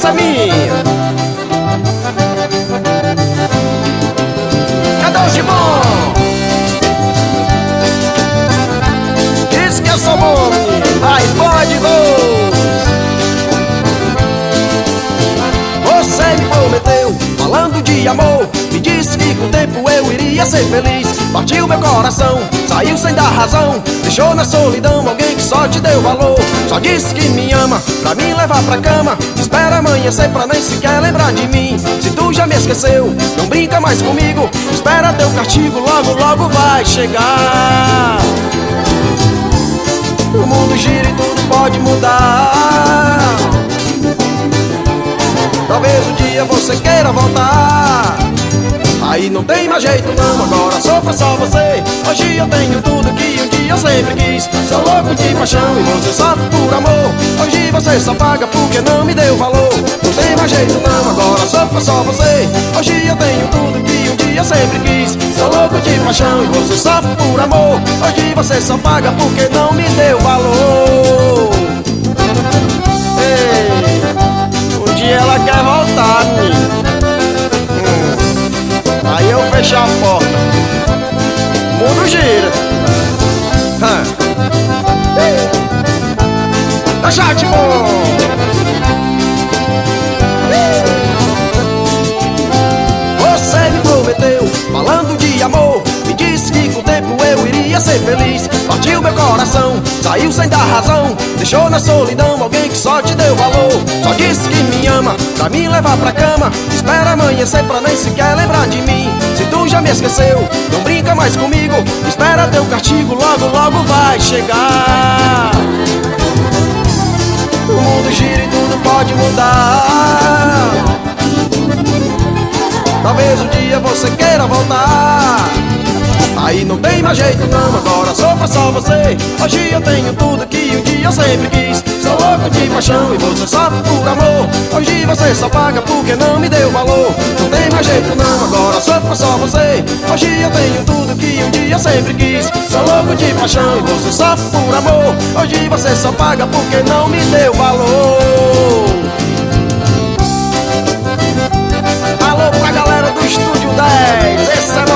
essa é minha. Cadê o Gibon? Diz que eu sou bom, menino. Vai, pode, dois. Você me prometeu, falando de amor, me disse que com o tempo eu iria ser feliz. Partiu meu coração, saiu sem dar razão, deixou na solidão alguém que só te deu valor. Só disse que me ama, pra me levar pra cama, espera amanhecer pra nem sequer lembrar de mim. Se tu já me esqueceu, não brinca mais comigo, espera teu castigo, logo logo vai chegar. O mundo gira e tudo pode mudar, talvez um dia você queira voltar. Aí não tem mais jeito não, agora sofra só você. Hoje eu tenho tudo que um dia eu sempre quis. Sou louco de paixão e você sofre por amor. Hoje você só paga porque não me deu valor. Não tem mais jeito não, agora sofra só você. Hoje eu tenho tudo que um dia eu sempre quis. Sou louco de paixão e você sofre por amor. Hoje você só paga porque não me deu valor. Ei, um dia ela quer voltar, menino. Aí eu fecho a porta, o mundo gira. Tá chat bom. Você me prometeu, falando de amor, me disse que com o tempo eu iria ser feliz. Partiu meu coração, saiu sem dar razão, deixou na solidão alguém que só te deu valor. Só disse que me ama, pra me levar pra cama, espera amanhecer pra nem sequer lembrar de mim. Se tu já me esqueceu, não brinca mais comigo, espera teu castigo, logo logo vai chegar. O mundo gira e tudo pode mudar, talvez um dia você queira voltar. Aí não tem mais jeito não, agora sofra só você. Hoje eu tenho tudo que um dia eu sempre quis. Sou louco de paixão e você sofre por amor. Hoje você só paga porque não me deu valor. Não tem mais jeito não, agora sofra só você. Hoje eu tenho tudo que um dia eu sempre quis. Sou louco de paixão e você sofre por amor. Hoje você só paga porque não me deu valor. Alô pra galera do Estúdio 10, esse é